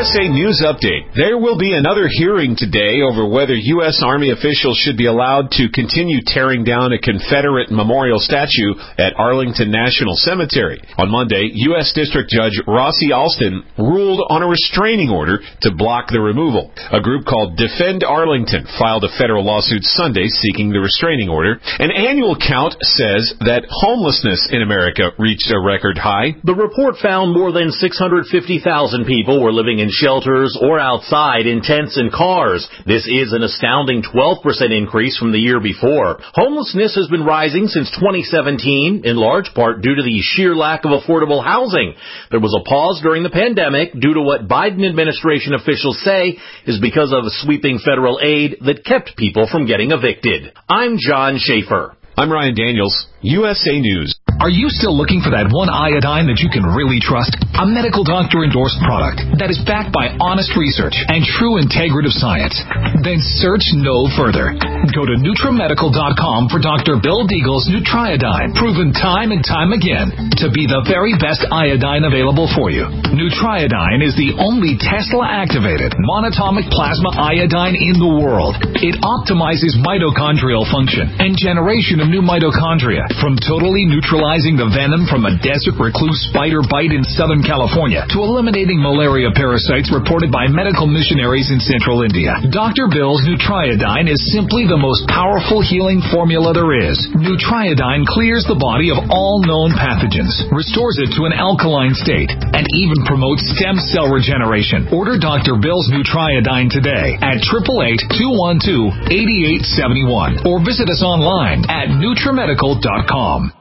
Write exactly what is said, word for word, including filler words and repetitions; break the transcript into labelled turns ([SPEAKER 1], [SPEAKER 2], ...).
[SPEAKER 1] S A News Update. There will be another hearing today over whether U S Army officials should be allowed to continue tearing down a Confederate memorial statue at Arlington National Cemetery. On Monday, U S District Judge Rossi Alston ruled on a restraining order to block the removal. A group called Defend Arlington filed a federal lawsuit Sunday seeking the restraining order. An annual count says that homelessness in America reached a record high.
[SPEAKER 2] The report found more than six hundred fifty thousand people were living in shelters or outside in tents and cars. This is an astounding twelve percent increase from the year before. Homelessness has been rising since twenty seventeen, in large part due to the sheer lack of affordable housing. There was a pause during the pandemic due to what Biden administration officials say is because of sweeping federal aid that kept people from getting evicted. I'm John Schaefer.
[SPEAKER 1] I'm Ryan Daniels, U S A News.
[SPEAKER 3] Are you still looking for that one iodine that you can really trust? A medical doctor-endorsed product that is backed by honest research and true integrative science? Then search no further. Go to Nutramedical dot com for Doctor Bill Deagle's Nutriodine, proven time and time again to be the very best iodine available for you. Nutriodine is the only Tesla-activated monatomic plasma iodine in the world. It optimizes mitochondrial function and generation of new mitochondria from totally neutralizing the venom from a desert recluse spider bite in Southern California to eliminating malaria parasites reported by medical missionaries in central India. Doctor Bill's Nutriodine is simply the most powerful healing formula there is. Nutriodine clears the body of all known pathogens, restores it to an alkaline state, and even promotes stem cell regeneration. Order Doctor Bill's Nutriodine today at eight eight eight, two one two, eight eight seven one or visit us online at Nutramedical dot com.